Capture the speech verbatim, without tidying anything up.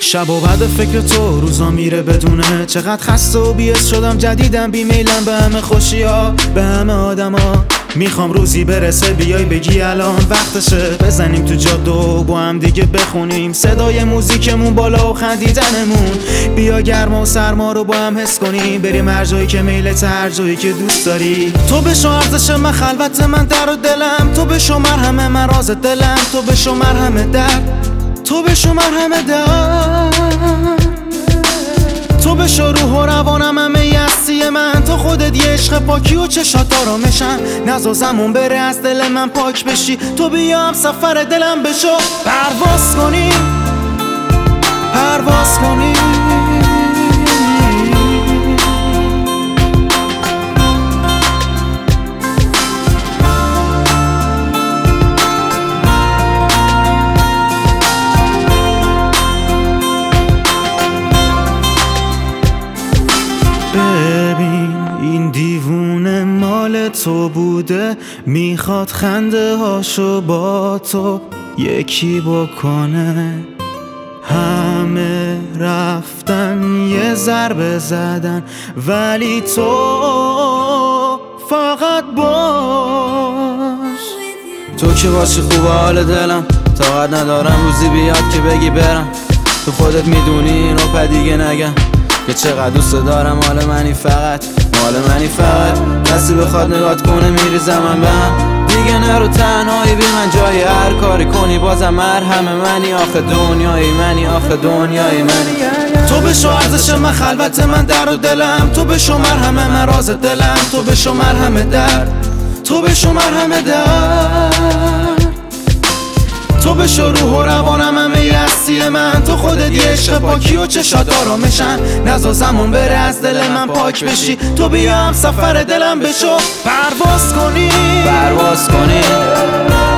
شب و بعد فکر تو روزا میره بدونه چقدر خسته و بی‌حس شدم. جدیدم بیمیلم به همه خوشیا، به همه آدما. میخوام روزی برسه بیای بگی الان وقتشه، بزنیم تو جاده و با هم دیگه بخونیم صدای موزیکمون بالا و خندیدنمون. بیا گرما و سرما رو با هم حس کنیم، بریم هر جایی که میلت، هر جایی که دوست داری. تو بشو ارزش من، خلوت من، در و دلم. تو بشو مرهم من، راز دلم. تو بشو مرهم درد، تو بشو مرهم درد. تو بشو روح و روانم، همه هستی من. تو خودت یه عشق پاکی و چشات آرامشن. نزازمون بره از دل من پاک بشی. تو بیا هم سفر دلم بشو، پرواز کنیم، پرواز کنیم. ببین این دیوونه مال تو بوده، میخواد خنده هاشو با تو یکی بکنه. همه رفتن یه ضربه زدن، ولی تو فقط باش. تو که باشی خوب حال دلم، طاقت ندارم روزی بیاد که بگی برم. تو خودت میدونی اینو پا دیگه نگم که چقدر دوست دارم. مال منی فقط، مال منی فقط. کسی بخواد نگات کنه میریزم من به هم. دیگه نرو تنهایی بی من، جای هر کاری کنی بازم مرهم منی. آخه دنیای منی، آخه دنیای منی. تو بشو ارزش من، خلوت من، در و دلم. تو بشو مرهم من، راز دلم. تو بشو مرهم درد، تو بشو مرهم درد. تو بشو روح و روانم، همه هستی من. تو خودت یه عشق پاکی و چشات آرامشن. نزازمون بره از دل من پاک بشی. تو بیا هم سفر دلم بشو، پرواز کنی، پرواز کنی.